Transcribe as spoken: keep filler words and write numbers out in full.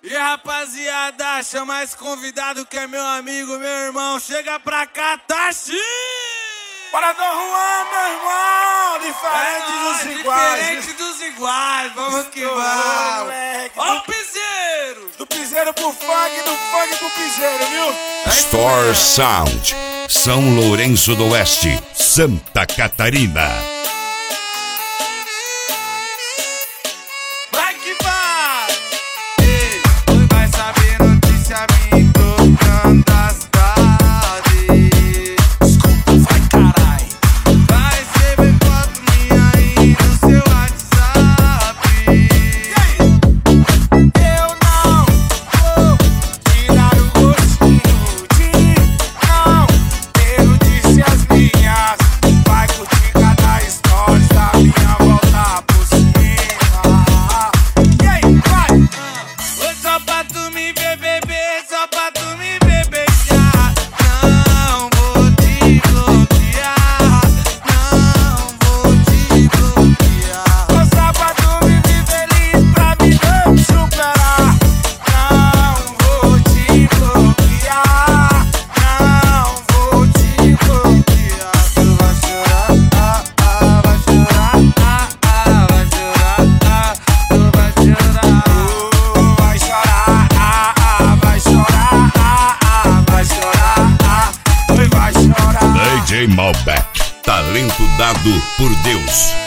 E rapaziada, chama esse convidado que é meu amigo, meu irmão. Chega pra cá, Tachi! Para Dom Juan, meu irmão! Diferente é dos nóis, iguais. Diferente dos iguais, vamos que Estourou, vamos. moleque. Ó o piseiro! Do piseiro pro funk, do funk pro piseiro, viu? Store Sound, São Lourenço do Oeste, Santa Catarina. Vai que vai! Ei, hoje vai saber notícia minha tocando a cidade. Escuta, vai carai! Vai receber foto minha aí no seu WhatsApp. E aí? Eu não vou tirar o gostinho de não ter notícias minhas. Vai curtir cada stories da minha volta por cima. E aí, vai! Foi só pra tu me ver, bebê, só pra tu me ver beijar. Não vou te bloquear, não vou te bloquear. Mostrar pra tu me ver feliz, pra me não superar. Não vou te bloquear, não vou te bloquear. Tu vai chorar, ah, ah, vai chorar, ah, ah, vai chorar, ah, tu vai chorar. Tu vai chorar, ah, ah, vai chorar, ah, ah, vai chorar, ah, oi, vai chorar. D J Malbec, talento dado por Deus.